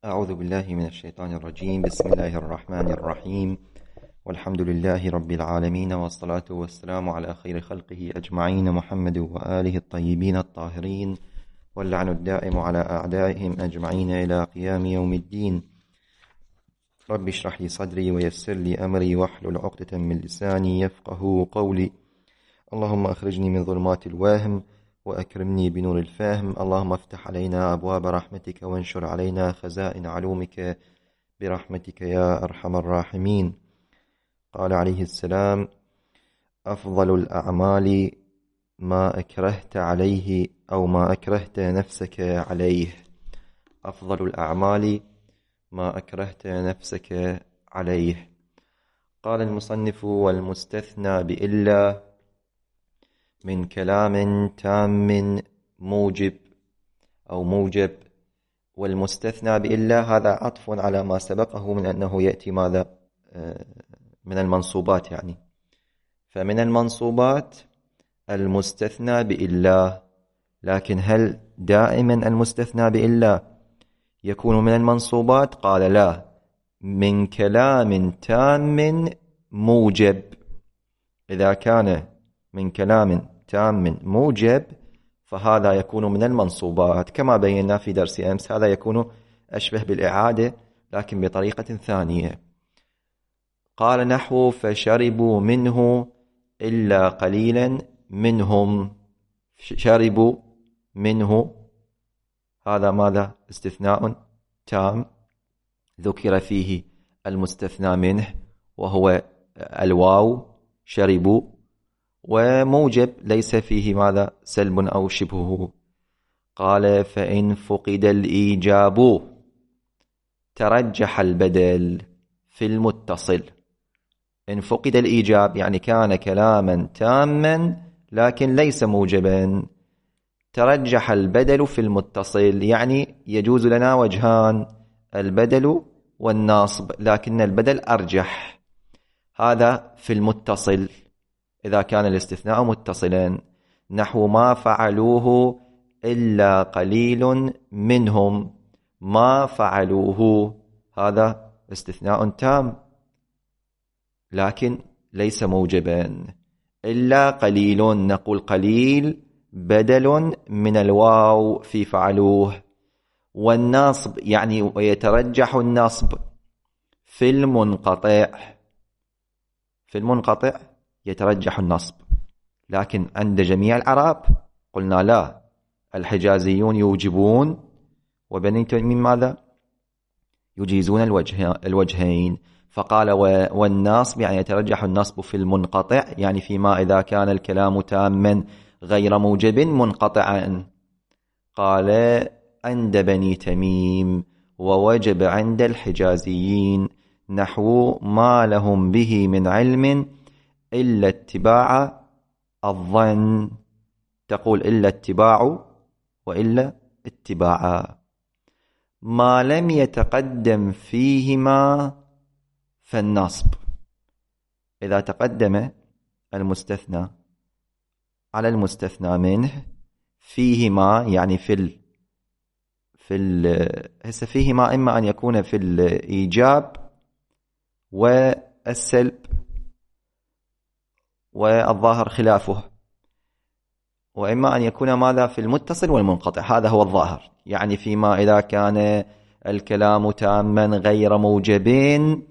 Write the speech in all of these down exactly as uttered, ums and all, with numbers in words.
أعوذ بالله من الشيطان الرجيم. بسم الله الرحمن الرحيم، والحمد لله رب العالمين، والصلاة والسلام على خير خلقه أجمعين، محمد وآله الطيبين الطاهرين، واللعن الدائم على أعدائهم أجمعين إلى قيام يوم الدين. رب اشرح لي صدري ويسر لي أمري واحلل عقدة من لساني يفقه قولي. اللهم أخرجني من ظلمات الوهم وأكرمني بنور الفهم. اللهم افتح علينا أبواب رحمتك وانشر علينا خزائن علومك برحمتك يا أرحم الراحمين. قال عليه السلام: أفضل الأعمال ما أكرهت عليه أو ما أكرهت نفسك عليه. أفضل الأعمال ما أكرهت نفسك عليه. قال المصنف: والمستثنى بإلا من كلام تام موجب أو موجب. والمستثنى بإلا هذا عطف على ما سبقه من أنه يأتي ماذا من المنصوبات، يعني فمن المنصوبات المستثنى بإلا. لكن هل دائما المستثنى بإلا يكون من المنصوبات؟ قال لا، من كلام تام موجب. إذا كان من كلام تام موجب فهذا يكون من المنصوبات، كما بينا في درس أمس. هذا يكون أشبه بالإعادة لكن بطريقة ثانية. قال نحو: فشربوا منه إلا قليلا منهم. شربوا منه هذا ماذا؟ استثناء تام ذكر فيه المستثنى منه وهو الواو شربوا، وموجب ليس فيه ماذا؟ سلب أو شبهه. قال: فإن فقد الإيجاب ترجح البدل في المتصل. إن فقد الإيجاب يعني كان كلاما تاما لكن ليس موجبا، ترجح البدل في المتصل، يعني يجوز لنا وجهان: البدل والناصب، لكن البدل أرجح. هذا في المتصل إذا كان الاستثناء متصلا. نحو: ما فعلوه إلا قليل منهم. ما فعلوه هذا استثناء تام لكن ليس موجبا. إلا قليل، نقول قليل بدل من الواو في فعلوه. والناصب يعني ويترجح النصب في المنقطع. في المنقطع يترجح النصب، لكن عند جميع العرب قلنا لا، الحجازيون يوجبون وبني تميم ماذا؟ يجيزون الوجه الوجهين. فقال: والنصب يعني يترجح النصب في المنقطع، يعني فيما إذا كان الكلام تاما غير موجب منقطعا. قال: عند بني تميم ووجب عند الحجازيين. نحو: ما لهم به من علم إلا اتباع الظن. تقول إلا اتباع وإلا اتباعا. ما لم يتقدم فيهما فالنصب. إذا تقدم المستثنى على المستثنى منه فيهما، يعني في ال في ال هسه فيهما إما أن يكون في الإيجاب والسلب والظاهر خلافه، وإما أن يكون ماذا؟ في المتصل والمنقطع. هذا هو الظاهر، يعني فيما إذا كان الكلام تاما غير موجبين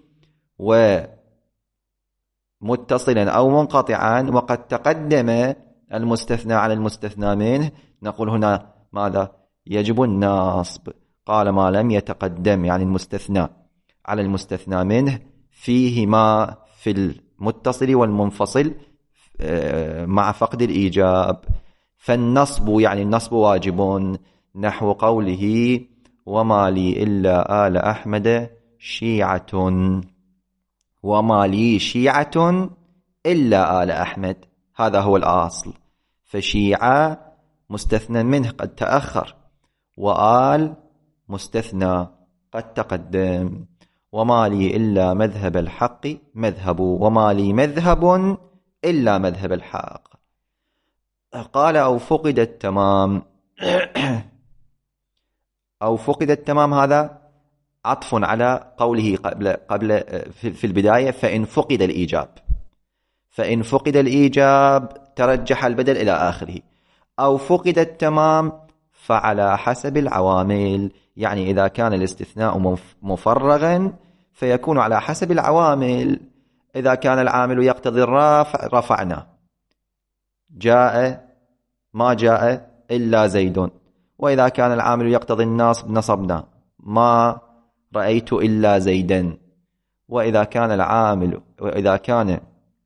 ومتصلا أو منقطعا وقد تقدم المستثنى على المستثنى منه، نقول هنا ماذا؟ يجب النصب. قال: ما لم يتقدم يعني المستثنى على المستثنى منه فيهما في المتصل والمنفصل مع فقد الإيجاب فالنصب، يعني النصب واجب. نحو قوله: وما لي إلا آل أحمد شيعة. وما لي شيعة إلا آل أحمد، هذا هو الأصل. فشيعة مستثنى منه قد تأخر، وآل مستثنى قد تقدم. وما لي إلا مذهب الحق مذهب، وما لي مذهب إلا مذهب الحق. قال: أو فقد التمام. أو فقد التمام هذا عطف على قوله قبل قبل في البداية فإن فقد الإيجاب. فإن فقد الإيجاب ترجح البدل إلى آخره، أو فقد التمام فعلى حسب العوامل. يعني إذا كان الاستثناء مفرغا فيكون على حسب العوامل. إذا كان العامل يقتضي الرفع رفعنا، جاء ما جاء إلا زيد. وإذا كان العامل يقتضي النصب نصبنا، ما رأيت إلا زيدا. وإذا كان العامل وإذا كان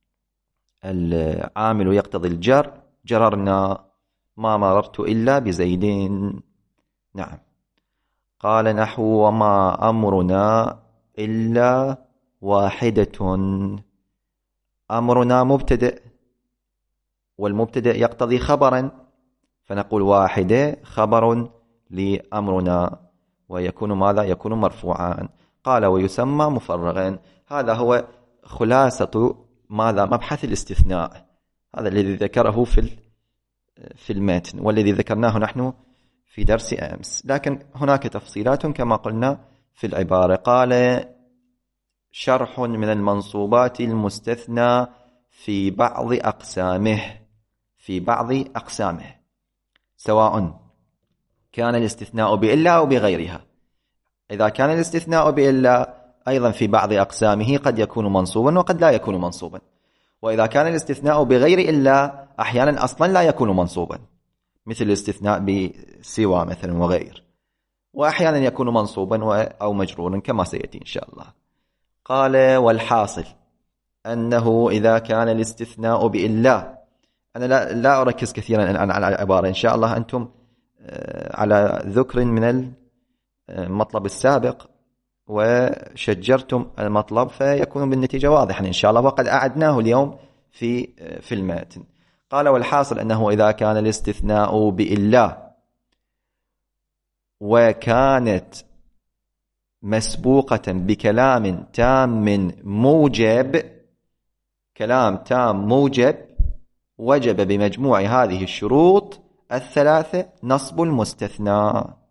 العامل يقتضي الجر جررنا، ما مررت إلا بزيدين. نعم. قال نحو وما أمرنا إلا واحدة. أمرنا مبتدئ، والمبتدئ يقتضي خبرا، فنقول واحدة خبر لأمرنا، ويكون ماذا؟ يكون مرفوعا. قال ويسمى مفرغا. هذا هو خلاصة ماذا؟ مبحث الاستثناء. هذا الذي ذكره في في المتن، والذي ذكرناه نحن في درس أمس، لكن هناك تفصيلات كما قلنا في العبارة. قال شرح من المنصوبات المستثنى في بعض أقسامه. في بعض أقسامه، سواء كان الاستثناء بإلا أو بغيرها. إذا كان الاستثناء بإلا أيضا في بعض أقسامه قد يكون منصوبا وقد لا يكون منصوبا. وإذا كان الاستثناء بغير إلا أحيانا أصلا لا يكون منصوبا، مثل الاستثناء بسوى مثلا وغير، وأحيانا يكون منصوبا أو مجرورا كما سيأتي إن شاء الله. قال والحاصل أنه إذا كان الاستثناء بإلا، أنا لا, لا أركز كثيرا الآن على العبارة، إن شاء الله أنتم على ذكر من المطلب السابق وشجرتم المطلب فيكون بالنتيجة واضحا إن شاء الله، وقد أعدناه اليوم في في المتن. قال والحاصل أنه إذا كان الاستثناء بإلا وكانت مسبوقة بكلام تام موجب، كلام تام موجب، وجب بمجموع هذه الشروط الثلاثة نصب المستثنى.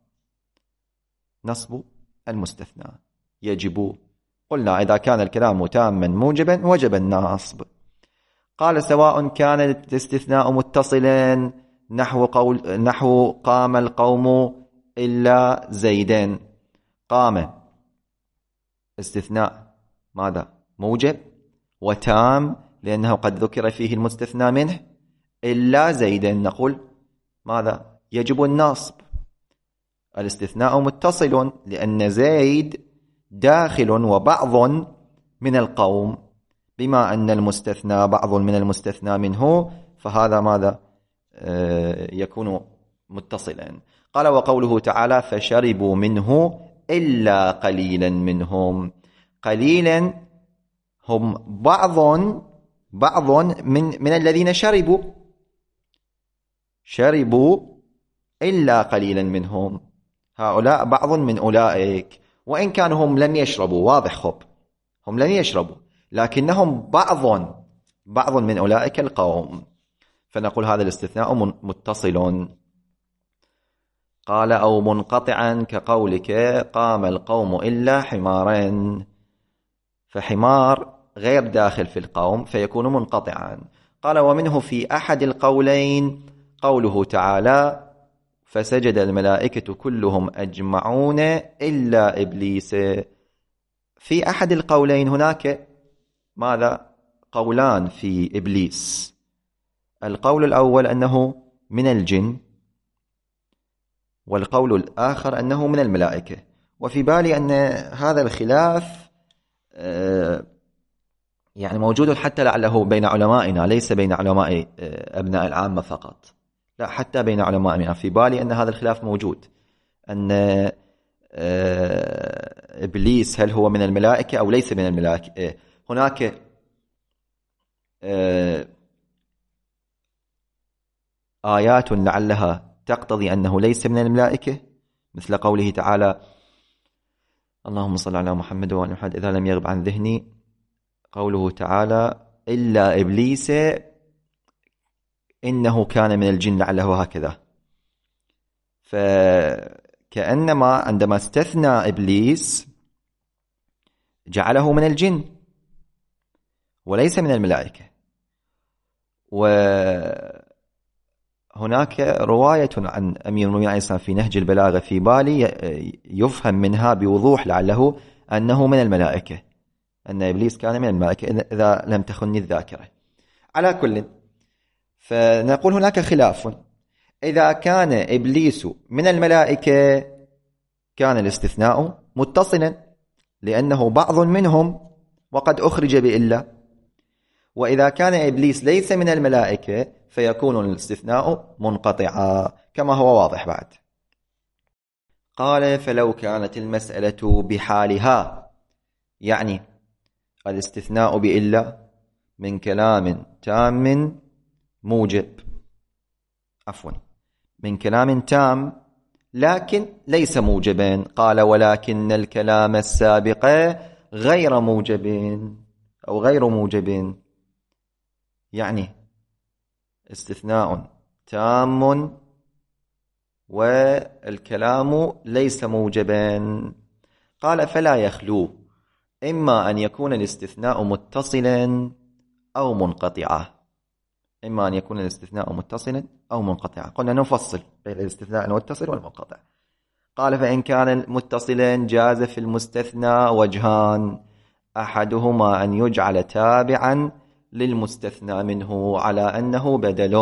نصب المستثنى يجب، قلنا إذا كان الكلام تاما موجبا وجب النصب. قال سواء كان الاستثناء متصلا نحو قول نحو قام القوم إلا زيدين. قام استثناء ماذا؟ موجب وتام، لأنه قد ذكر فيه المستثنى منه. إلا زيدين نقول ماذا؟ يجب النصب. الاستثناء متصل لأن زيد داخل وبعض من القوم، بما أن المستثنى بعض من المستثنى منه فهذا ماذا؟ آه يكون متصلا. قال وقوله تعالى فشربوا منه إلا قليلا منهم. قليلا هم بعض بعض من من الذين شربوا شربوا إلا قليلا منهم، هؤلاء بعض من أولئك، وإن كانوا هم لم يشربوا، واضح خب هم لم يشربوا لكنهم بعض بعض من أولئك القوم، فنقول هذا الاستثناء متصل. قال أو منقطعا كقولك قام القوم إلا حمارا، فحمار غير داخل في القوم فيكون منقطعا. قال ومنه في أحد القولين قوله تعالى فسجد الملائكة كلهم أجمعون إلا إبليس. في أحد القولين هناك ماذا؟ قولان في إبليس. القول الأول أنه من الجن، والقول الآخر أنه من الملائكة. وفي بالي أن هذا الخلاف يعني موجود حتى لعله بين علمائنا، ليس بين علماء أبناء العامة فقط، لا حتى بين علمائنا. في بالي أن هذا الخلاف موجود، أن إبليس هل هو من الملائكة أو ليس من الملائكة. هناك آيات لعلها تقتضي أنه ليس من الملائكة، مثل قوله تعالى اللهم صل على محمد وعلى محمد إذا لم يغب عن ذهني، قوله تعالى إلا إبليس إنه كان من الجن، لعله هكذا. فكأنما عندما استثنى إبليس جعله من الجن وليس من الملائكة. وهناك رواية عن أمير المؤمنين عليه السلام في نهج البلاغة في بالي يفهم منها بوضوح لعله أنه من الملائكة، أن إبليس كان من الملائكة إذا لم تخني الذاكرة. على كل، فنقول هناك خلاف. إذا كان إبليس من الملائكة كان الاستثناء متصلا لأنه بعض منهم وقد أخرج بإلا، وإذا كان إبليس ليس من الملائكة فيكون الاستثناء منقطعا كما هو واضح بعد. قال فلو كانت المسألة بحالها، يعني الاستثناء بإلا من كلام تام موجب، عفوا من كلام تام لكن ليس موجبا. قال ولكن الكلام السابق غير موجب أو غير موجب، يعني استثناء تام والكلام ليس موجبا. قال فلا يخلو إما أن يكون الاستثناء متصلا أو منقطعا، إما أن يكون الاستثناء متصلا أو منقطعا. قلنا نفصل بين الاستثناء المتصل والمنقطع. قال فإن كان متصلا جاز في المستثنى وجهان، أحدهما أن يجعل تابعا للمستثنى منه على أنه بدل،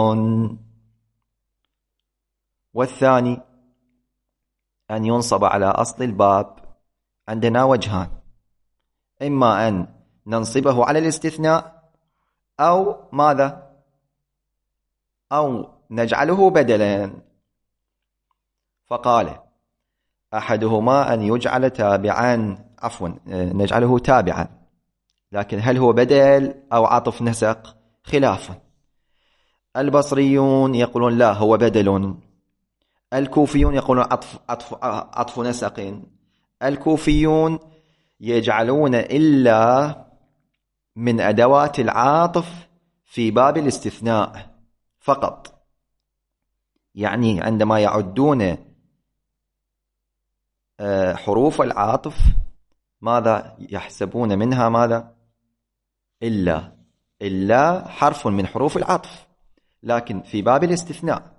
والثاني أن ينصب على أصل الباب. عندنا وجهان، إما أن ننصبه على الاستثناء أو ماذا أو نجعله بدلا. فقال أحدهما أن يجعل تابعا، عفوا نجعله تابعا، لكن هل هو بدل أو عطف نسق؟ خلاف. البصريون يقولون لا هو بدل، الكوفيون يقولون عطف, عطف, عطف نسق. الكوفيون يجعلون إلا من أدوات العاطف في باب الاستثناء فقط، يعني عندما يعدون حروف العاطف ماذا يحسبون منها؟ ماذا؟ إلا إلا حرف من حروف العطف، لكن في باب الاستثناء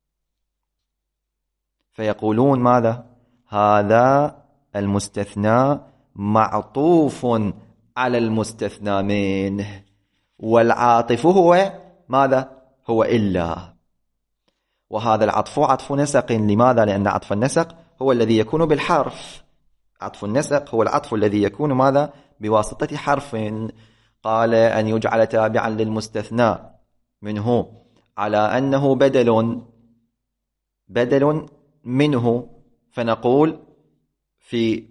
فيقولون ماذا؟ هذا المستثنى معطوف على المستثنى منه، والعاطف هو ماذا؟ هو إلا. وهذا العطف عطف نسق. لماذا؟ لأن عطف النسق هو الذي يكون بالحرف. عطف النسق هو العطف الذي يكون ماذا؟ بواسطة حرف. قال أن يجعل تابعا للمستثنى منه على أنه بدل بدل منه. فنقول في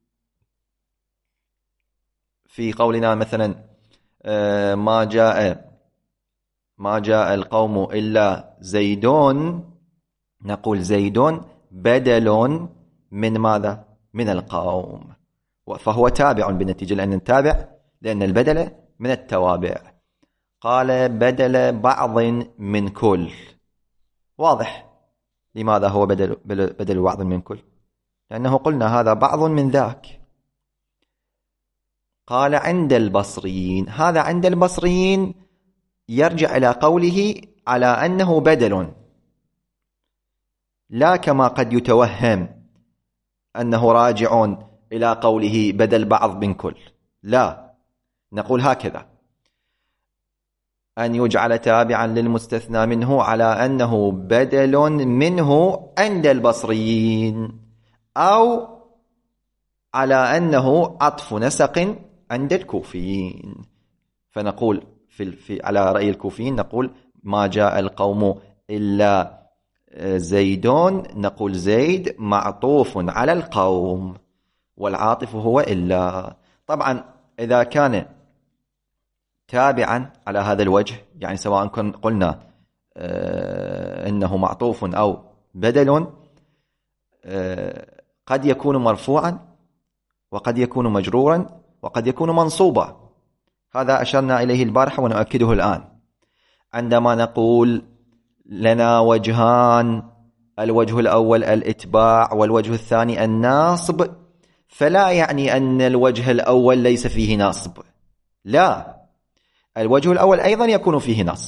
في قولنا مثلا ما جاء ما جاء القوم إلا زيدون، نقول زيدون بدل من ماذا؟ من القوم، فهو تابع بالنتيجة، لأن التابع لأن البدل من التوابع. قال بدل بعض من كل، واضح لماذا هو بدل بدل بعض من كل؟ لأنه قلنا هذا بعض من ذاك. قال عند البصريين، هذا عند البصريين يرجع إلى قوله على أنه بدل، لا كما قد يتوهم أنه راجع إلى قوله بدل بعض من كل. لا، نقول هكذا: أن يجعل تابعا للمستثنى منه على أنه بدل منه عند البصريين، أو على أنه عطف نسق عند الكوفيين. فنقول في, في على رأي الكوفيين نقول ما جاء القوم إلا زيدون، نقول زيد معطوف على القوم والعاطف هو إلا. طبعا إذا كان تابعا على هذا الوجه، يعني سواء كن قلنا آه إنه معطوف أو بدل، آه قد يكون مرفوعا وقد يكون مجرورا وقد يكون منصوبا. هذا أشرنا إليه البارحة ونؤكده الآن. عندما نقول لنا وجهان، الوجه الأول الإتباع والوجه الثاني الناصب، فلا يعني أن الوجه الأول ليس فيه نصب، لا، الوجه الأول أيضا يكون فيه نصب،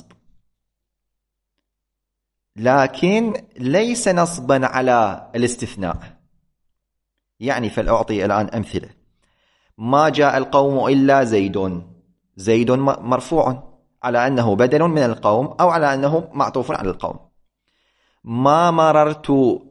لكن ليس نصبا على الاستثناء. يعني فلأعطي الآن أمثلة. ما جاء القوم إلا زيد، زيد مرفوع على أنه بدل من القوم أو على أنه معطوف على القوم. ما مررت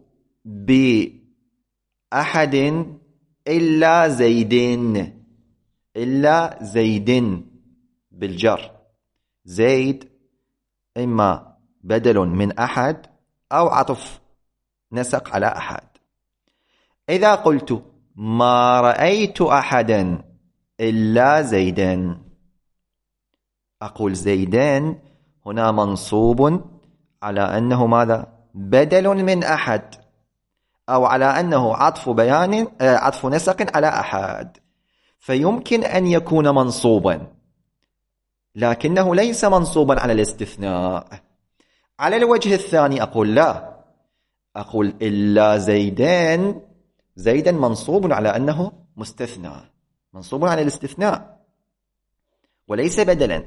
بأحد إلا زيدين، إلا زيد بالجر، زيد إما بدل من أحد أو عطف نسق على أحد. إذا قلت ما رأيت أحدا إلا زيدان، أقول زيدان هنا منصوب على أنه ماذا؟ بدل من أحد، أو على أنه عطف بيان عطف نسق على أحد، فيمكن أن يكون منصوبا، لكنه ليس منصوبا على الاستثناء. على الوجه الثاني أقول لا، أقول إلا زيدان، زيدا منصوب على أنه مستثنى، منصوب على الاستثناء وليس بدلا.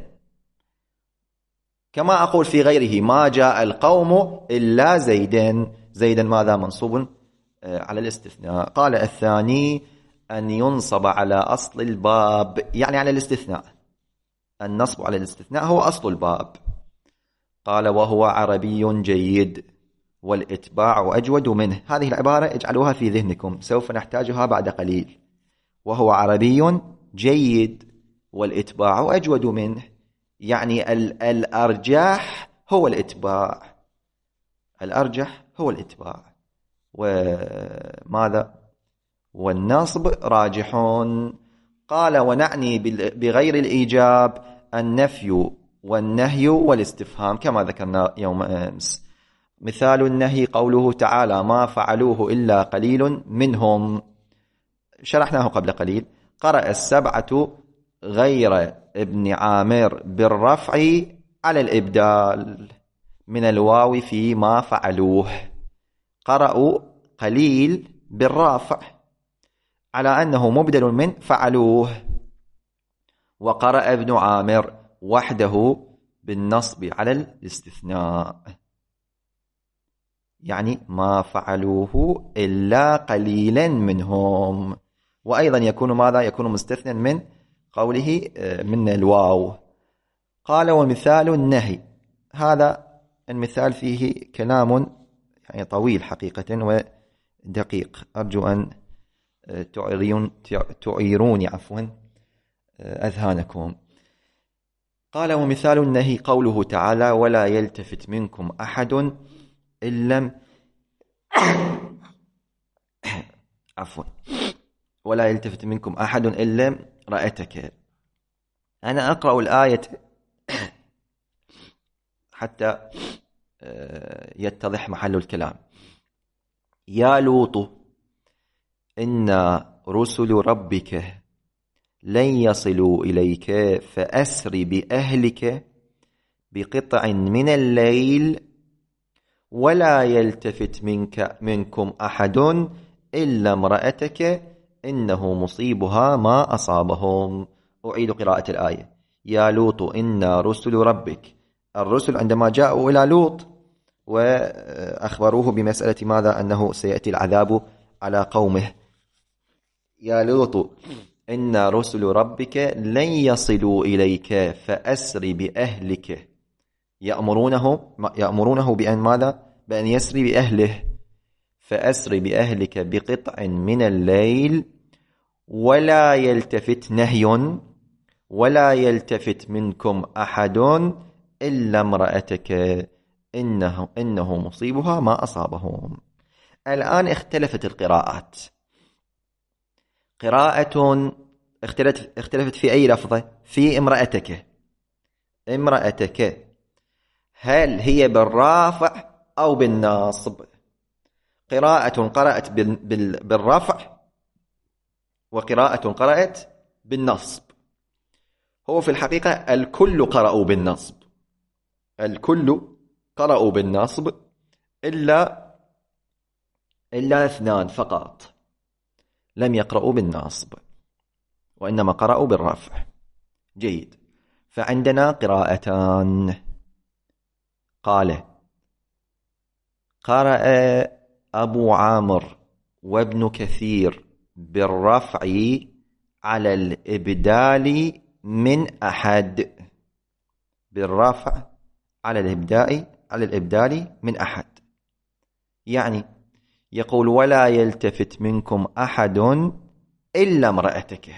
كما أقول في غيره ما جاء القوم إلا زيدان، زيدا ماذا؟ منصوب على الاستثناء. قال الثاني أن ينصب على أصل الباب، يعني على الاستثناء، النصب على الاستثناء هو أصل الباب. قال وهو عربي جيد والإتباع أجود منه. هذه العبارة اجعلوها في ذهنكم، سوف نحتاجها بعد قليل. وهو عربي جيد والإتباع أجود منه، يعني الأرجح هو الإتباع، الأرجح هو الإتباع. وماذا؟ والنصب راجحون. قال ونعني بغير الإيجاب النفي والنهي والاستفهام كما ذكرنا يوم أمس. مثال النهي قوله تعالى ما فعلوه إلا قليل منهم، شرحناه قبل قليل. قرأ السبعة غير ابن عامر بالرفع على الإبدال من الواو في ما فعلوه، قرأوا قليل بالرافع على أنه مبدل من فعلوه. وقرأ ابن عامر وحده بالنصب على الاستثناء، يعني ما فعلوه إلا قليلا منهم. وأيضا يكون ماذا؟ يكون مستثنى من قوله من الواو. قال ومثال النهي، هذا المثال فيه كلام يعني طويل حقيقة ودقيق، أرجو أن تعيرون تعيروني عفوا أذهانكم. قال ومثال النهي قوله تعالى ولا يلتفت منكم أحد إن لم عفوا ولا يلتفت منكم أحد إن لم رأتك. أنا أقرأ الآية حتى يتضح محل الكلام. يا لوط إن رسل ربك لن يصلوا إليك فأسر بأهلك بقطع من الليل ولا يلتفت منك منكم أحد إلا امرأتك إنه مصيبها ما أصابهم. أعيد قراءة الآية. يا لوط إن رسل ربك، الرسل عندما جاءوا إلى لوط وأخبروه بمسألة ماذا؟ أنه سيأتي العذاب على قومه. يا لوط إن رسل ربك لن يصلوا إليك فأسر بأهلك، يأمرونه يأمرونه بأن ماذا؟ بأن يسري بأهله. فأسر بأهلك بقطع من الليل ولا يلتفت نهي ولا يلتفت منكم أحد إلا امرأتك إنه, إنه مصيبها ما أصابهم. الآن اختلفت القراءات، قراءة اختلفت, اختلفت في أي لفظة؟ في امرأتك. امرأتك هل هي بالرافع أو بالناصب؟ قراءة قرأت بالرفع وقراءة قرأت بالنصب. هو في الحقيقة الكل قرأوا بالنصب، الكل قرأوا بالنصب إلا إلا اثنان فقط. لم يقرأوا بالنصب وإنما قرأوا بالرفع. جيد. فعندنا قراءتان. قال: قرأ أبو عامر وابن كثير بالرفع على الإبدال من أحد. بالرفع على الإبدال على الإبدال من أحد، يعني يقول: ولا يلتفت منكم أحد إلا امرأتك.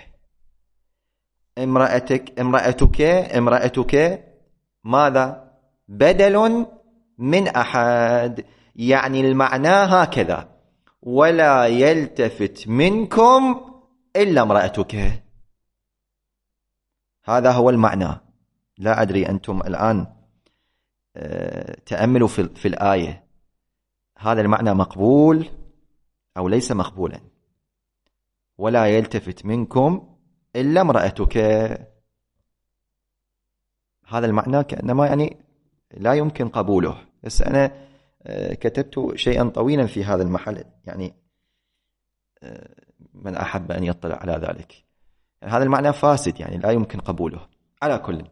امرأتك امرأتك امرأتك ماذا؟ بدل من أحد، يعني المعنى هكذا: ولا يلتفت منكم إلا امرأتك. هذا هو المعنى. لا أدري أنتم الآن تأملوا في, في الآية، هذا المعنى مقبول أو ليس مقبولا؟ ولا يلتفت منكم إلا امرأتك، هذا المعنى كأنما يعني لا يمكن قبوله. بس أنا كتبت شيئا طويلا في هذا المحل، يعني من أحب أن يطلع على ذلك. هذا المعنى فاسد، يعني لا يمكن قبوله. على كل،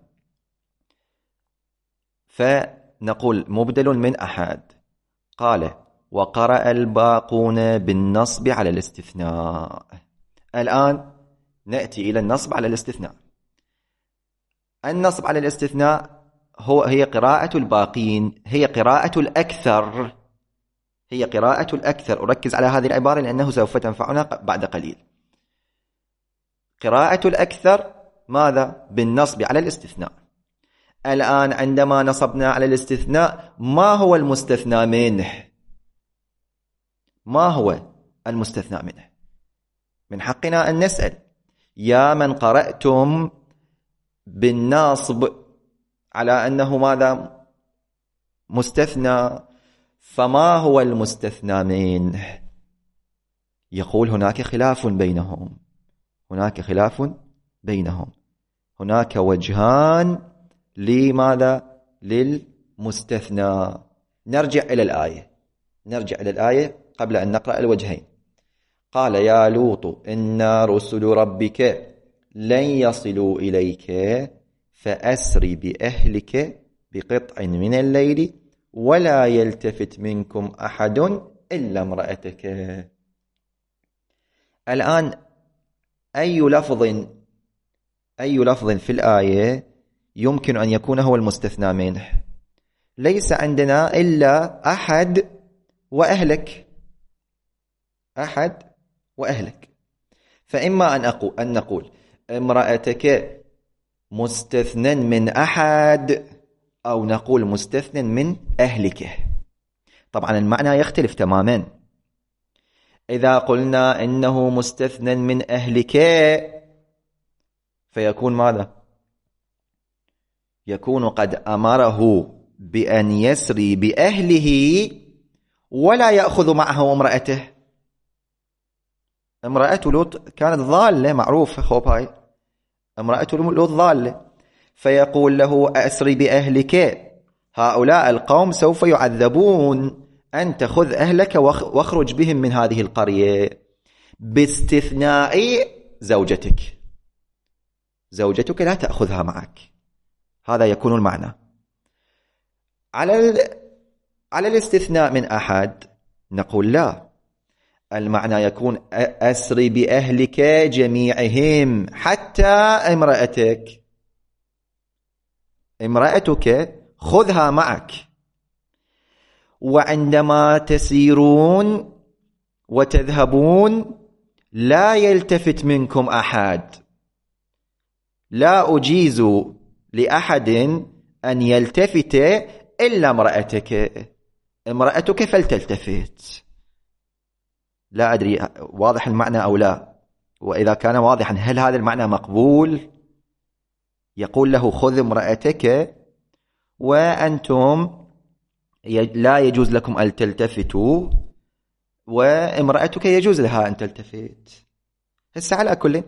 فنقول مبدل من أحد. قال: وقرأ الباقون بالنصب على الاستثناء. الآن نأتي إلى النصب على الاستثناء. النصب على الاستثناء هو هي قراءة الباقين، هي قراءة الأكثر، هي قراءة الأكثر. أركز على هذه العبارة لأنه سوف تنفعنا بعد قليل. قراءة الأكثر ماذا؟ بالنصب على الاستثناء. الآن عندما نصبنا على الاستثناء، ما هو المستثنى منه؟ ما هو المستثنى منه؟ من حقنا أن نسأل: يا من قرأتم بالنصب على أنه ماذا؟ مستثنى، فما هو المستثنى منه؟ يقول: هناك خلاف بينهم، هناك خلاف بينهم، هناك وجهان لماذا؟ للمستثنى. نرجع إلى الآية، نرجع إلى الآية قبل أن نقرأ الوجهين. قال: يا لوط إن رسل ربك لن يصلوا إليك فأسر بأهلك بقطع من الليل ولا يلتفت منكم أحد إلا امرأتك. الآن أي لفظ أي لفظ في الآية يمكن أن يكون هو المستثنى منه؟ ليس عندنا إلا أحد وأهلك، أحد وأهلك. فإما أن أقول أن نقول امرأتك مستثنى من أحد، أو نقول مستثنى من أهلك. طبعا المعنى يختلف تماما. إذا قلنا إنه مستثنى من أهلك فيكون ماذا؟ يكون قد أمره بأن يسري بأهله ولا يأخذ معه امرأته. امرأة لوط كانت ضالة، معروف خوب، هاي امرأة لوط ضالة. فيقول له: أسري بأهلك، هؤلاء القوم سوف يعذبون، أنت خذ أهلك واخرج بهم من هذه القرية، باستثناء زوجتك، زوجتك لا تأخذها معك. هذا يكون المعنى. على على الاستثناء من أحد نقول لا، المعنى يكون أسري بأهلك جميعهم حتى امرأتك، امرأتك خذها معك. وعندما تسيرون وتذهبون لا يلتفت منكم أحد، لا أجيز لأحد أن يلتفت إلا امرأتك، امرأتك فلتلتفت. لا أدري واضح المعنى أو لا، وإذا كان واضحا هل هذا المعنى مقبول؟ يقول له: خذ امرأتك وأنتم لا يجوز لكم أن تلتفتوا، وامرأتك يجوز لها أن تلتفت. هسه على كل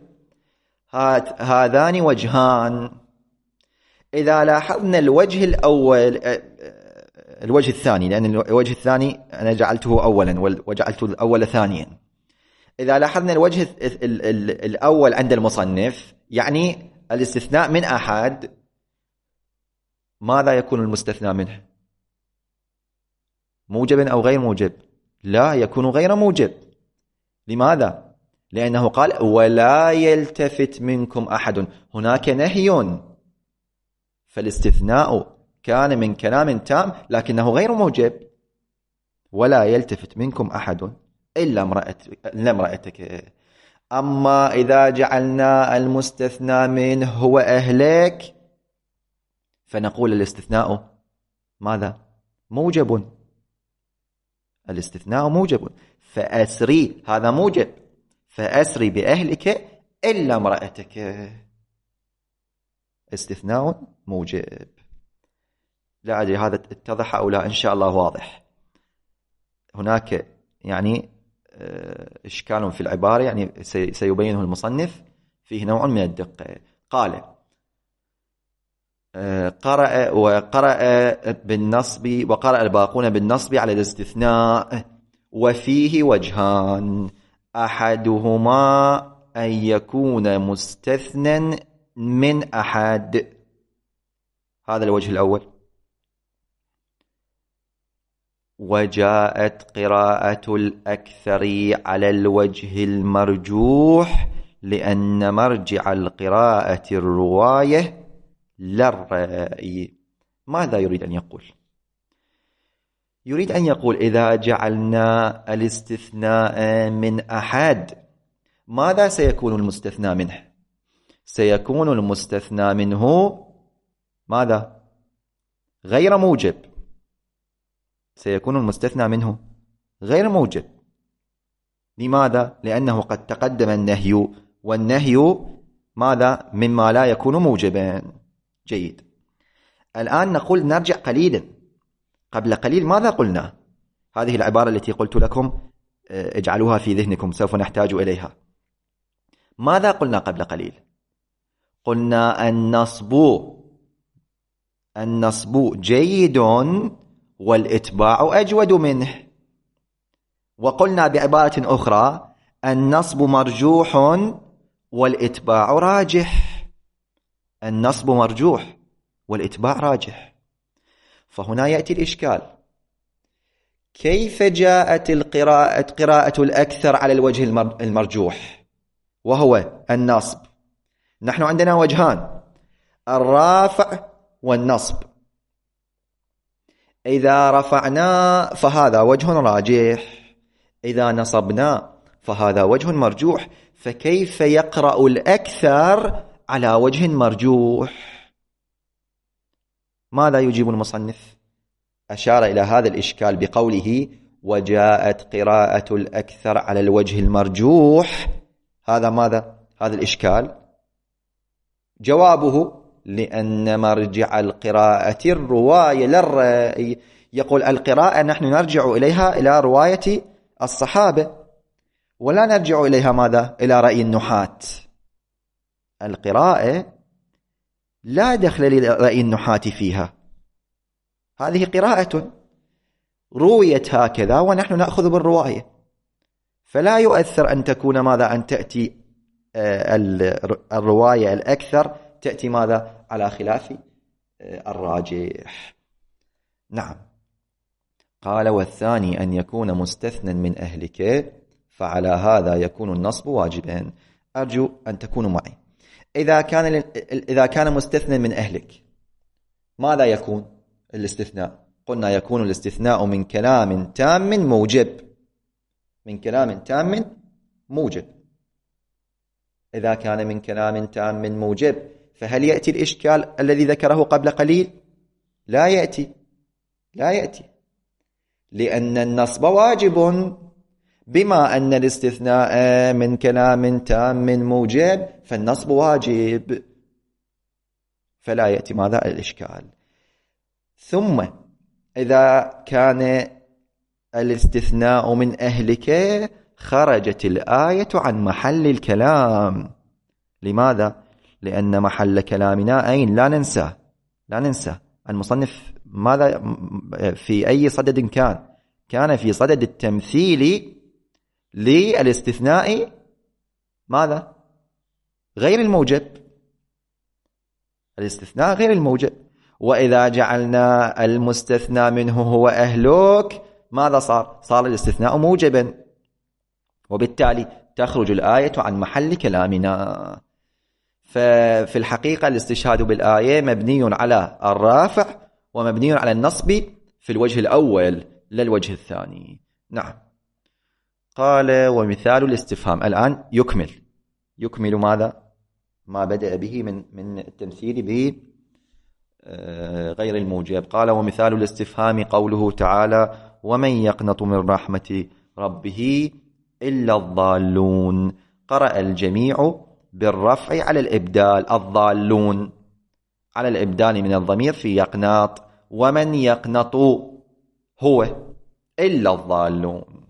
هذان وجهان. إذا لاحظنا الوجه الأول الوجه الثاني، لأن الوجه الثاني أنا جعلته أولا وجعلت الأول ثانيا. إذا لاحظنا الوجه ال ال ال الأول عند المصنف، يعني الاستثناء من أحد، ماذا يكون المستثنى منه؟ موجب أو غير موجب؟ لا، يكون غير موجب. لماذا؟ لأنه قال ولا يلتفت منكم أحد، هناك نهي، فالاستثناء كان من كلام تام لكنه غير موجب. ولا يلتفت منكم أحد إلا امرأتك, إلا امرأتك. أما إذا جعلنا المستثنى منه هو أهلك، فنقول الاستثناء ماذا؟ موجب. الاستثناء موجب، فأسري، هذا موجب، فأسري بأهلك إلا امرأتك، استثناء موجب. لا أدري هذا اتضح أو لا، إن شاء الله واضح. هناك يعني إشكال في العبارة، يعني سيبينه المصنف، فيه نوع من الدقة. قال قرأ وقرأ بالنصب، وقرأ الباقون بالنصب على الاستثناء، وفيه وجهان، أحدهما أن يكون مستثنى من أحد، هذا الوجه الأول. وجاءت قراءة الأكثر على الوجه المرجوح، لأن مرجع القراءة الرواية لا الرأي. ماذا يريد أن يقول؟ يريد أن يقول إذا جعلنا الاستثناء من أحد، ماذا سيكون المستثنى منه؟ سيكون المستثنى منه ماذا؟ غير موجب. سيكون المستثنى منه غير موجب. لماذا؟ لأنه قد تقدم النهي، والنهي ماذا؟ مما لا يكون موجبا. جيد. الآن نقول نرجع قليلا. قبل قليل ماذا قلنا؟ هذه العبارة التي قلت لكم اجعلوها في ذهنكم، سوف نحتاج إليها. ماذا قلنا قبل قليل؟ قلنا النصب النصب جيد والإتباع أجود منه. وقلنا بعبارة أخرى النصب مرجوح والإتباع راجح. النصب مرجوح والإتباع راجح. فهنا يأتي الإشكال، كيف جاءت القراءة قراءة الأكثر على الوجه المرجوح وهو النصب؟ نحن عندنا وجهان، الرافع والنصب. إذا رفعنا فهذا وجه راجح، إذا نصبنا فهذا وجه مرجوح. فكيف يقرأ الأكثر على وجه مرجوح؟ ماذا يجيب المصنف؟ أشار إلى هذا الإشكال بقوله وجاءت قراءة الأكثر على الوجه المرجوح. هذا ماذا؟ هذا الإشكال. جوابه لأن مرجع القراءة الرواية للرأي. يقول القراءة نحن نرجع إليها إلى رواية الصحابة، ولا نرجع إليها ماذا؟ إلى رأي النحاة. القراءة لا دخل لرأي النحاة فيها، هذه قراءة رويت هكذا ونحن نأخذ بالرواية، فلا يؤثر أن تكون ماذا؟ أن تأتي الرواية الأكثر تأتي ماذا؟ على خلاف الراجح. نعم. قال والثاني أن يكون مستثنى من أهلك، فعلى هذا يكون النصب واجبا. أرجو أن تكونوا معي. إذا كان إذا كان مستثنى من أهلك، ماذا يكون الاستثناء؟ قلنا يكون الاستثناء من كلام تام موجب. من كلام تام موجب. إذا كان من كلام تام موجب، فهل يأتي الإشكال الذي ذكره قبل قليل؟ لا يأتي. لا يأتي، لأن النصب واجب، بما أن الاستثناء من كلام تام موجب فالنصب واجب، فلا يأتي ماذا؟ الإشكال. ثم إذا كان الاستثناء من أهلك، خرجت الآية عن محل الكلام. لماذا؟ لأن محل كلامنا أين؟ لا ننسى لا ننسى المصنف ماذا في أي صدد كان؟ كان في صدد التمثيل للاستثناء ماذا؟ غير الموجب، الاستثناء غير الموجب. وإذا جعلنا المستثنى منه هو أهلك ماذا صار؟ صار الاستثناء موجبا، وبالتالي تخرج الآية عن محل كلامنا. ففي الحقيقة الاستشهاد بالآية مبني على الرافع ومبني على النصب في الوجه الأول لا الوجه الثاني. نعم. قال ومثال الاستفهام. الآن يكمل يكمل ماذا؟ ما بدأ به من من التمثيل بغير الموجب. قال ومثال الاستفهام قوله تعالى ومن يقنط من رحمة ربه إلا الضالون. قرأ الجميع بالرفع على الإبدال، الضالون على الإبدال من الضمير في يقناط. ومن يقنط هو إلا الضالون،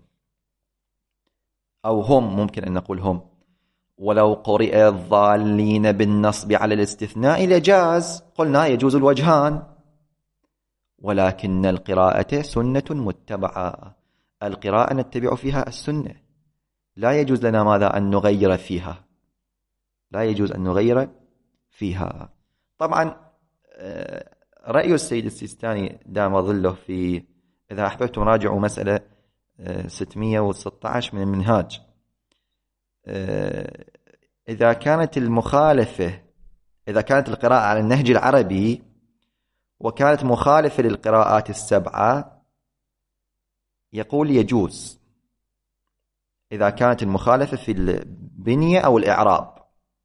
أو هم، ممكن أن نقول هم. ولو قرئ الضالين بالنصب على الاستثناء لجاز، قلنا يجوز الوجهان، ولكن القراءة سنة متبعة، القراءة نتبع فيها السنة، لا يجوز لنا ماذا؟ أن نغير فيها، لا يجوز أن نغير فيها. طبعا رأي السيد السيستاني دام ظله في، إذا أحببتم راجعوا مسألة ستمئة وستة عشر من المنهاج، إذا كانت المخالفة إذا كانت القراءة على النهج العربي وكانت مخالفة للقراءات السبعة يقول يجوز، إذا كانت المخالفة في البنية أو الإعراب.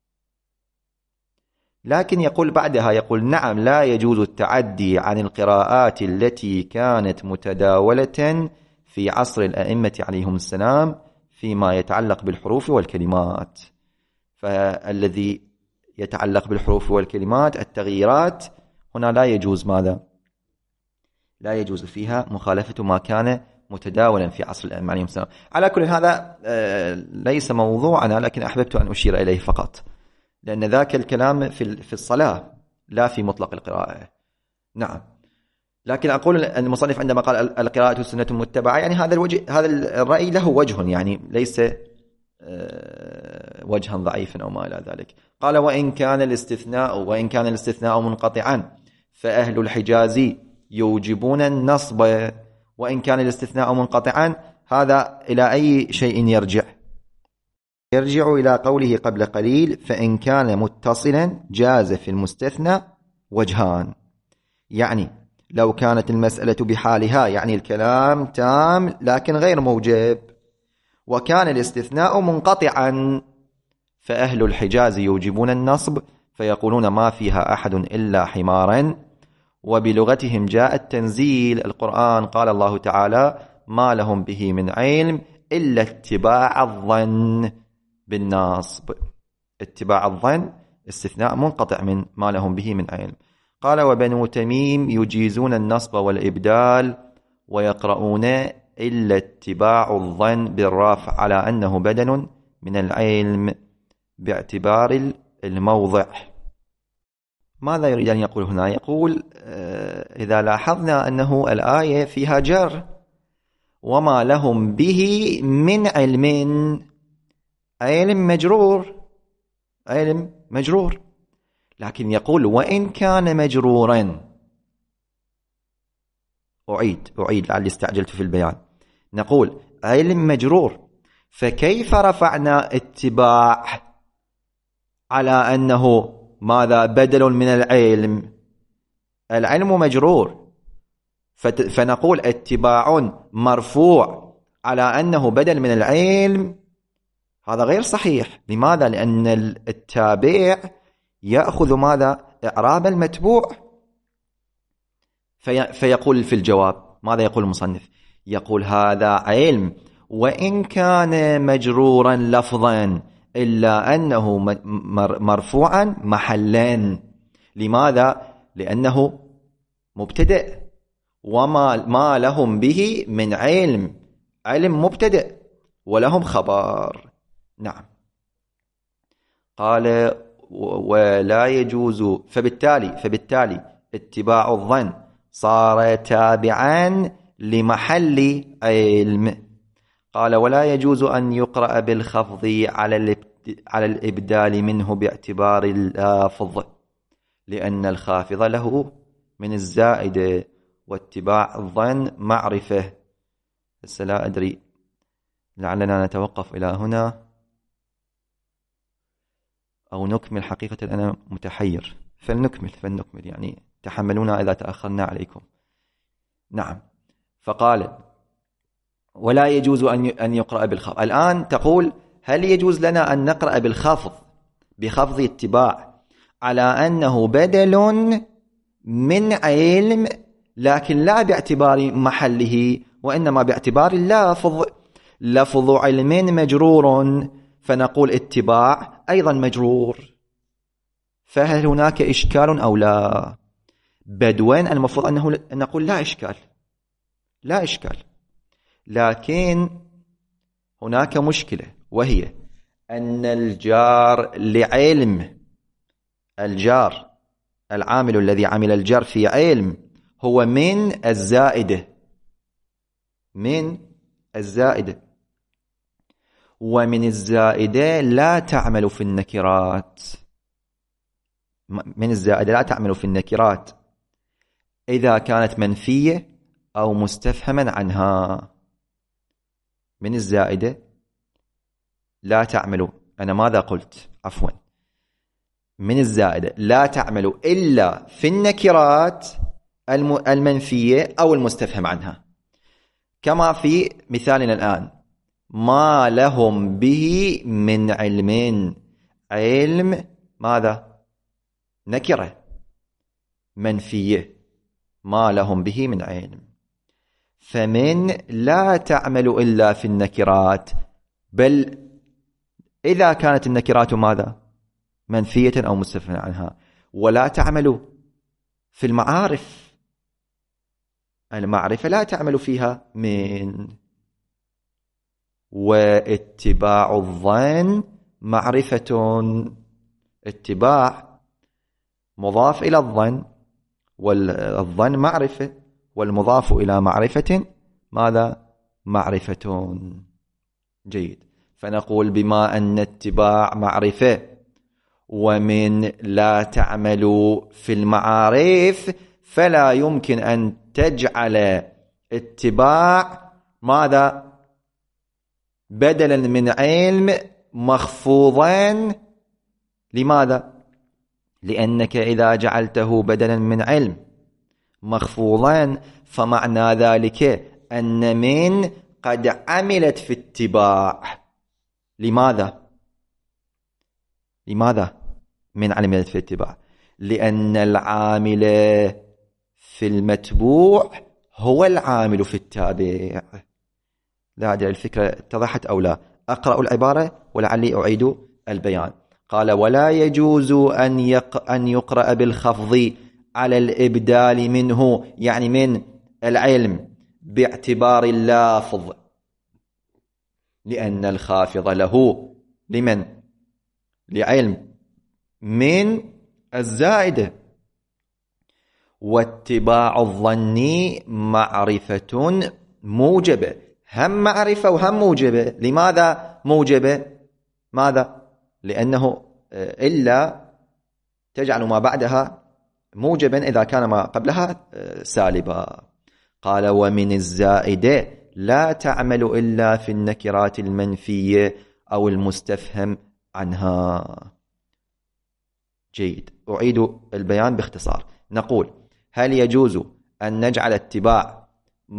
لكن يقول بعدها، يقول نعم لا يجوز التعدي عن القراءات التي كانت متداولة في عصر الأئمة عليهم السلام فيما يتعلق بالحروف والكلمات. فالذي يتعلق بالحروف والكلمات التغييرات هنا لا يجوز ماذا؟ لا يجوز فيها مخالفة ما كان متداولا في عصر الأئمة عليهم السلام. على كل هذا ليس موضوعنا، لكن أحببت أن أشير إليه فقط، لأن ذاك الكلام في الصلاة لا في مطلق القراءة. نعم. لكن أقول أن المصنف عندما قال القراءة سنة متبعة، يعني هذا الوجه، هذا الرأي له وجه، يعني ليس وجها ضعيفا أو ما إلى ذلك. قال وإن كان الاستثناء وإن كان الاستثناء منقطعا فأهل الحجاز يوجبون النصب. وإن كان الاستثناء منقطعا، هذا إلى أي شيء يرجع؟ يرجع إلى قوله قبل قليل فإن كان متصلا جاز في المستثنى وجهان. يعني لو كانت المسألة بحالها، يعني الكلام تام لكن غير موجب، وكان الاستثناء منقطعا، فأهل الحجاز يوجبون النصب فيقولون ما فيها أحد إلا حمارا. وبلغتهم جاء التنزيل، القرآن قال الله تعالى ما لهم به من علم إلا اتباع الظن بالنصب. اتباع الظن استثناء منقطع من ما لهم به من علم. قال وبنو تميم يجيزون النصب والإبدال ويقرؤون إلا اتباع الظن بالرافع على أنه بدل من العلم باعتبار الموضع. ماذا يريد أن يقول هنا؟ يقول إذا لاحظنا أنه الآية فيها جر، وما لهم به من علم، علم مجرور، علم مجرور، لكن يقول وإن كان مجرورا. أعيد أعيد لعلي استعجلت في البيان. نقول علم مجرور، فكيف رفعنا اتباع على أنه ماذا؟ بدل من العلم. العلم مجرور، فنقول اتباع مرفوع على أنه بدل من العلم. هذا غير صحيح. لماذا؟ لأن التابع يأخذ ماذا؟ إعراب المتبوع. في فيقول في الجواب ماذا يقول المصنف؟ يقول هذا علم وإن كان مجرورا لفظا إلا أنه مرفوعا محلا. لماذا؟ لأنه مبتدئ، وما ما لهم به من علم، علم مبتدئ ولهم خبر. نعم. قال ولا يجوز، فبالتالي فبالتالي اتباع الظن صار تابعا لمحل علم. قال ولا يجوز أن يقرأ بالخفض على على الإبدال منه باعتبار اللافظ لأن الخافض له من الزائدة واتباع الظن معرفة. بس لا أدري، لعلنا نتوقف إلى هنا أو نكمل. حقيقة أنا متحير، فلنكمل فلنكمل يعني تحملونا إذا تأخرنا عليكم. نعم. فقال ولا يجوز أن يقرأ بالخفض. الآن تقول هل يجوز لنا أن نقرأ بالخفض بخفض اتباع على أنه بدل من علم، لكن لا باعتبار محله وإنما باعتبار اللفظ. لفظ علم مجرور، فنقول اتباع أيضا مجرور، فهل هناك إشكال أو لا؟ بدوين المفروض أنه نقول لا إشكال، لا إشكال. لكن هناك مشكلة، وهي أن الجار لعلم، الجار العامل الذي عمل الجار في علم هو من الزائدة، من الزائدة، ومن الزائدة لا تعمل في النكرات. من الزائدة لا تعمل في النكرات إذا كانت منفية أو مستفهما عنها. من الزائدة لا تعمل، أنا ماذا قلت؟ عفوا، من الزائدة لا تعمل إلا في النكرات المنفية أو المستفهم عنها، كما في مثالنا الآن ما لهم به من علم. علم ماذا؟ نكرة منفية، ما لهم به من علم. فمن لا تعمل إلا في النكرات، بل إذا كانت النكرات ماذا؟ منفية أو مستفهمة عنها. ولا تعمل في المعارف، المعرفة لا تعمل فيها من. واتباع الظن معرفة، اتباع مضاف إلى الظن، والظن معرفة، والمضاف إلى معرفة ماذا؟ معرفة. جيد. فنقول بما أن اتباع معرفة ومن لا تعمل في المعارف، فلا يمكن أن تجعل اتباع ماذا؟ بدلا من علم مخفوضا. لماذا؟ لأنك إذا جعلته بدلا من علم مخفوضا فمعنى ذلك أن من قد عملت في اتباع. لماذا؟ لماذا من عملت في اتباع؟ لأن العامل في المتبوع هو العامل في التابع. لا أدري الفكرة اتضحت أو لا. أقرأ العبارة ولعلي أعيد البيان. قال ولا يجوز أن, يق... أن يقرأ بالخفض على الإبدال منه، يعني من العلم، باعتبار اللافظ لأن الخافض له لمن؟ لعلم من الزائدة. واتباع الظن معرفة موجبة، هم معرفة وهم موجبة. لماذا موجبة؟ ماذا؟ لأنه إلا تجعل ما بعدها موجبا إذا كان ما قبلها سالبا. قال ومن الزائدة لا تعمل إلا في النكرات المنفية أو المستفهم عنها. جيد. أعيد البيان باختصار. نقول هل يجوز أن نجعل اتباع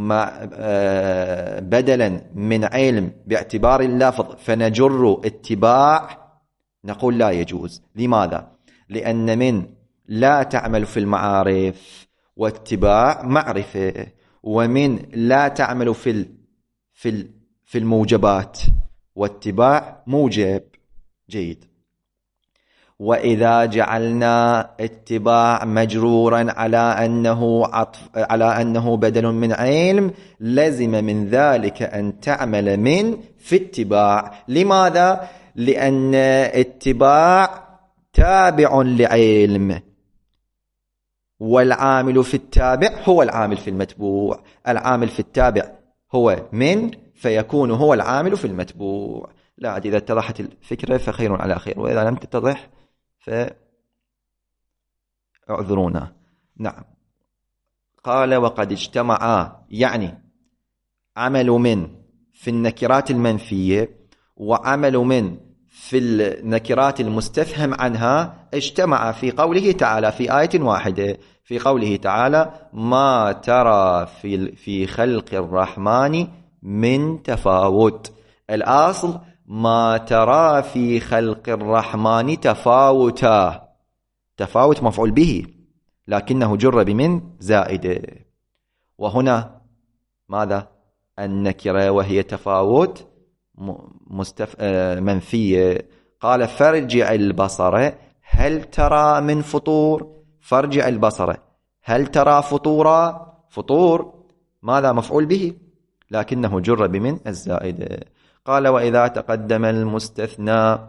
بدلا من علم باعتبار اللفظ فنجر اتباع؟ نقول لا يجوز. لماذا؟ لأن من لا تعمل في المعارف، واتباع معرفة، ومن لا تعمل في ال في ال في الموجبات، واتباع موجب. جيد. وإذا جعلنا اتباع مجرورا على أنه عطف على أنه بدل من علم، لزم من ذلك أن تعمل من في اتباع. لماذا؟ لأن اتباع تابع لعلم، والعامل في التابع هو العامل في المتبوع. العامل في التابع هو من، فيكون هو العامل في المتبوع. لا إذا اتضحت الفكرة فخير على خير، وإذا لم تتضح فاعذرونا. نعم. قال وقد اجتمعا، يعني عمل من في النكرات المنفية وعمل من في النكرات المستفهم عنها اجتمع في قوله تعالى في آية واحدة، في قوله تعالى ما ترى في في خلق الرحمن من تفاوت. الأصل ما ترى في خلق الرحمن تفاوتا، تفاوت مفعول به لكنه جر بمن زائدة، وهنا ماذا؟ النكرة وهي تفاوت مستف... منفية. قال فارجع البصر هل ترى من فطور، فارجع البصر هل ترى فطورا، فطور ماذا؟ مفعول به لكنه جر بمن الزائدة. قال وإذا تقدم المستثنى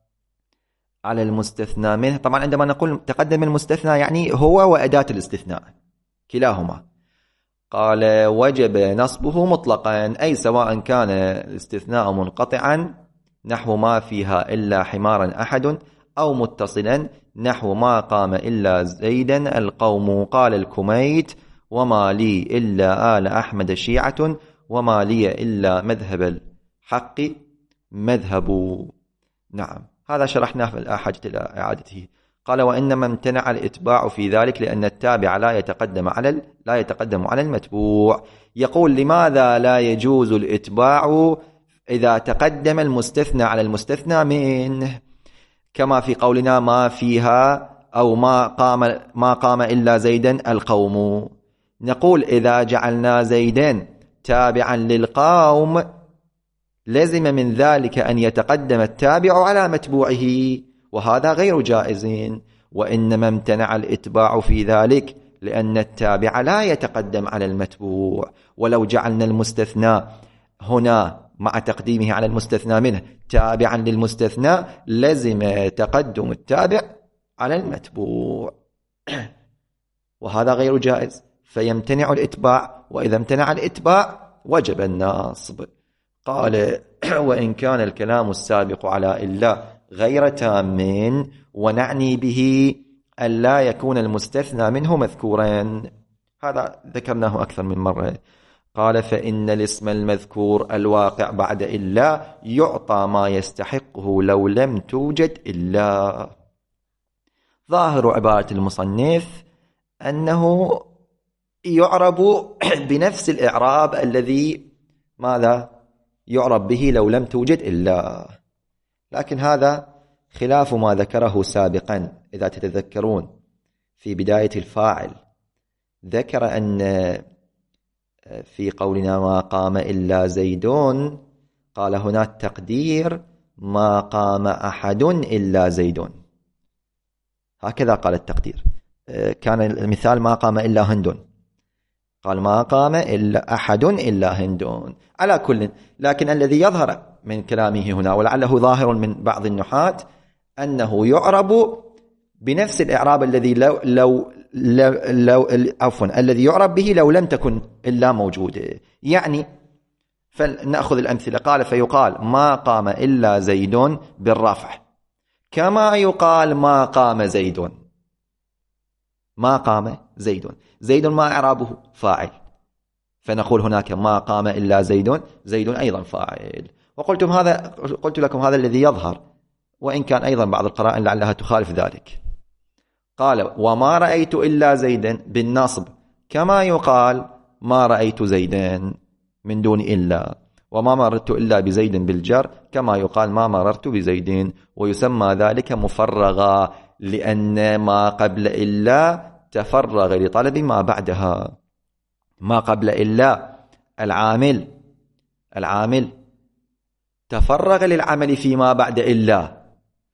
على المستثنى منه، طبعا عندما نقول تقدم المستثنى يعني هو وأداة الاستثناء كلاهما. قال وجب نصبه مطلقا، أي سواء كان الاستثناء منقطعا نحو ما فيها إلا حمارا أحد، أو متصلا نحو ما قام إلا زيدا القوم. قال الكميت وما لي إلا آل أحمد شيعة، وما لي إلا مذهب الحق مذهب. نعم هذا شرحناه في حاجة إلى إعادته. قال وإنما امتنع الإتباع في ذلك لأن التابع لا يتقدم على لا يتقدم على المتبوع. يقول لماذا لا يجوز الإتباع إذا تقدم المستثنى على المستثنى منه، كما في قولنا ما فيها أو ما قام ما قام إلا زيدا القوم. نقول إذا جعلنا زيدا تابعا للقوم لزم من ذلك أن يتقدم التابع على متبوعه، وهذا غير جائز. وإنما امتنع الإتباع في ذلك لأن التابع لا يتقدم على المتبوع. ولو جعلنا المستثنى هنا مع تقديمه على المستثنى منه تابعا للمستثنى لزم تقدم التابع على المتبوع، وهذا غير جائز، فيمتنع الإتباع. وإذا امتنع الإتباع وجب النصب. قال وإن كان الكلام السابق على إلا غير تام، ونعني به ألا يكون المستثنى منه مذكورا، هذا ذكرناه أكثر من مرة. قال فإن الاسم المذكور الواقع بعد إلا يعطى ما يستحقه لو لم توجد إلا. ظاهر عبارة المصنف أنه يعرب بنفس الإعراب الذي ماذا يعرب به لو لم توجد إلا، لكن هذا خلاف ما ذكره سابقا. إذا تتذكرون في بداية الفاعل ذكر أن في قولنا ما قام إلا زيدون قال هنا التقدير ما قام أحد إلا زيدون، هكذا قال التقدير. كان المثال ما قام إلا هند، قال ما قام إلا أحد إلا هند. على كل، لكن الذي يظهر من كلامه هنا ولعله ظاهر من بعض النحاة أنه يعرب بنفس الإعراب الذي لو لو لو, لو عفوا الذي يعرب به لو لم تكن إلا موجودة. يعني فنأخذ الأمثلة. قال فيقال ما قام إلا زيد بالرفع، كما يقال ما قام زيد. ما قام زيد، زيد ما إعرابه فاعل، فنقول هناك ما قام إلا زيد، زيد أيضا فاعل. وقلتم هذا قلت لكم هذا الذي يظهر، وإن كان أيضا بعض القرائن لعلها تخالف ذلك. قال وما رأيت إلا زيدا بالنصب، كما يقال ما رأيت زيدا من دون إلا. وما مررت إلا بزيد بالجر، كما يقال ما مررت بزيد. ويسمى ذلك مفرغا لأن ما قبل إلا تفرغ لطلب ما بعدها. ما قبل إلا العامل العامل تفرغ للعمل فيما بعد إلا،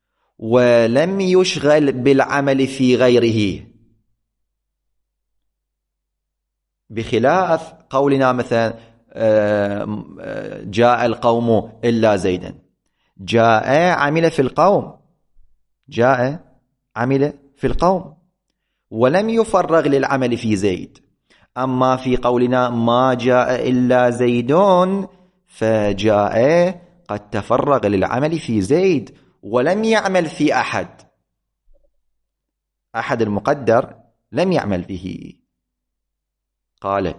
ولم يشغل بالعمل في غيره، بخلاف قولنا مثلا جاء القوم إلا زيدا. جاء عمل في القوم، جاء عمل في القوم ولم يفرغ للعمل في زيد. أما في قولنا ما جاء إلا زيدون فجاء قد تفرغ للعمل في زيد ولم يعمل في أحد. أحد المقدر لم يعمل به. قال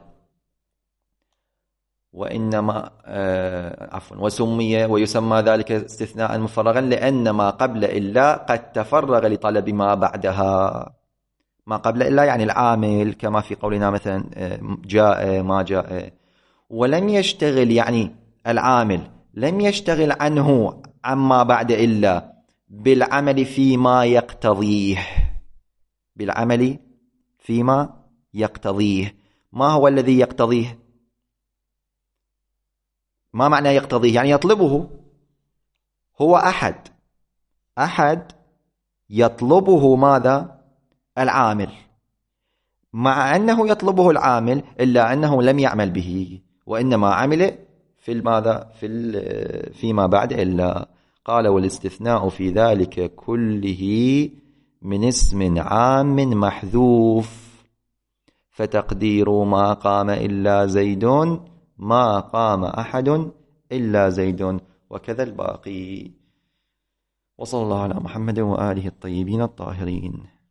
وإنما آه عفوا وسمي ويسمى ذلك استثناء مفرغا لأن ما قبل إلا قد تفرغ لطلب ما بعدها. ما قبل إلا يعني العامل، كما في قولنا مثلا جاء ما جاء. ولم يشتغل يعني العامل لم يشتغل عنه عما بعد إلا بالعمل فيما يقتضيه. بالعمل فيما يقتضيه. ما هو الذي يقتضيه؟ ما معنى يقتضيه؟ يعني يطلبه. هو أحد أحد يطلبه ماذا؟ العامل. مع أنه يطلبه العامل إلا أنه لم يعمل به، وإنما عمل في ماذا؟ في فيما بعد إلا. قال والاستثناء في ذلك كله من اسم عام محذوف، فتقدير ما قام إلا زيد ما قام أحد إلا زيد، وكذا الباقي. وصلى الله على محمد وآله الطيبين الطاهرين.